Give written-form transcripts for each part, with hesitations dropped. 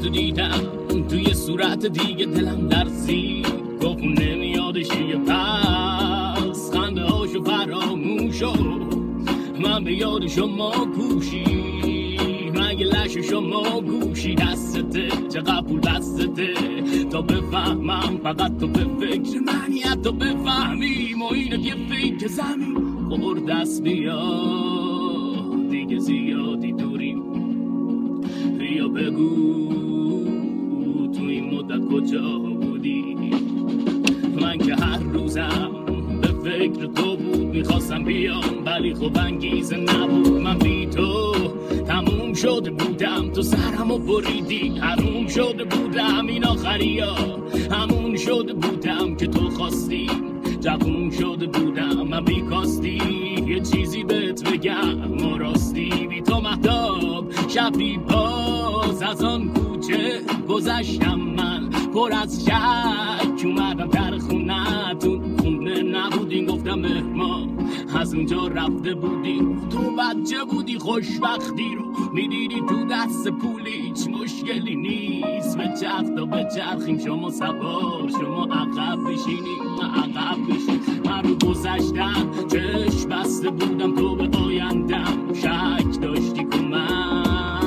تو دیدم توی صورت دیگه دلم لرزید گفت نمیادشی پس خنده هاشو فراموش شد من به یاد شما گوشی مگه لش شما گوشی دستته چقدر پول بستته تا بفهمم فقط تو به فکر منی حتی بفهمیم و اینه که فکر زمین خور دست بیا دیگه زیادی دوریم بیا بگو تو این مدت کجا بودی من که هر روزم به فکر تو بود میخواستم بیام ولی خب انگیزه نبود من بی تو تموم شده بودم تو سرمو بریدی حروم شده بودم این آخری ها همون شده بودم که تو خواستی جوون شده بودم من بیکاستی یه چیزی بهت بگم ما راستی بی تو مهتاب شبی باز از آن کوچه گذشتم من پر از شک اومدم در خونتون خونه نبودین گفتم مهمان از اونجا رفته بودین تو بچه بودی خوشبختی رو میدیدی تو دست پول هیچ مشکلی نیست به چرخ تا به چرخیم شما سوار شما عقب بشینیم من عقب بشین من رو گذشتم چشم بسته بودم تو به آیندم شک داشتی که من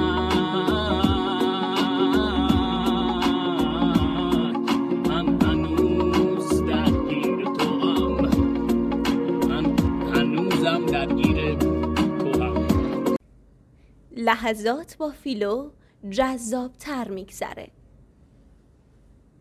هنوز درگیر تو هم من هنوزم درگیر تو هم لحظات با فیلو جذاب تر میگذره.